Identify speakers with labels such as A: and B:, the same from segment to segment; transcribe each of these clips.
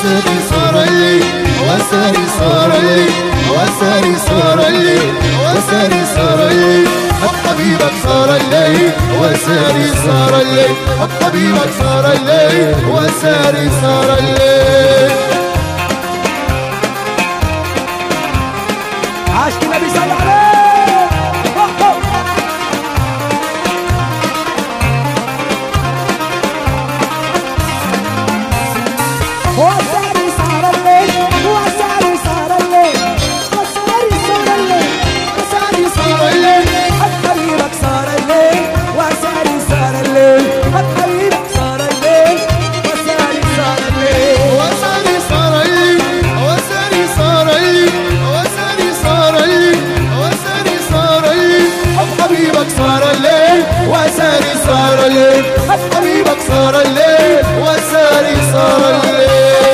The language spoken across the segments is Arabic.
A: وساري صار الليل وساري صار الليل وساري صار الليل وساري صار الليل حب حبيبك صار الليل وساري صار الليل حب حبيبك صار الليل وساري صار الليل.
B: عاشق النبي صلى الله عليه. وساري صار الليل وساري صار الليل وساري صار الليل وساري صار الليل حب حبيبك صار الليل وساري صار الليل حب حبيبك صار الليل وساري صار الليل
A: وساري صار الليل وساري صار الليل وساري صار الليل وساري صار الليل حب حبيبك صار الليل وساري صار الليل حب حبيبك صار الليل وساري صار الليل.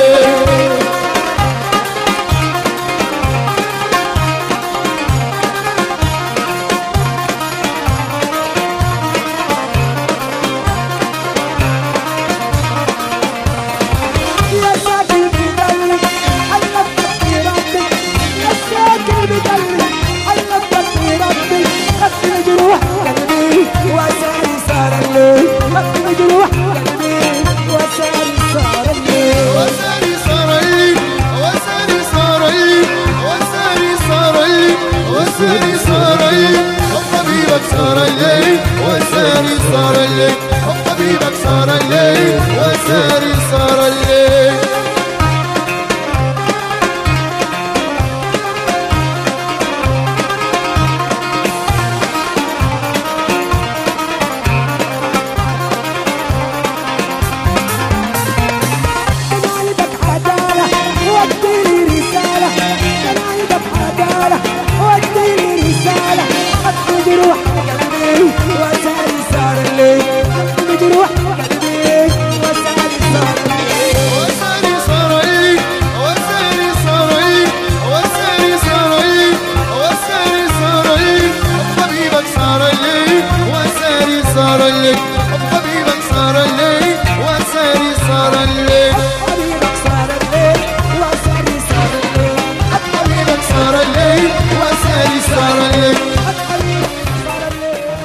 A: وساري صار الليل حب حبيبك صار الليل وساري صار الليل حب حبيبك صار الليل وساري صار الليل. صار الليل حب حبيبك صار الليل وساري صار الليل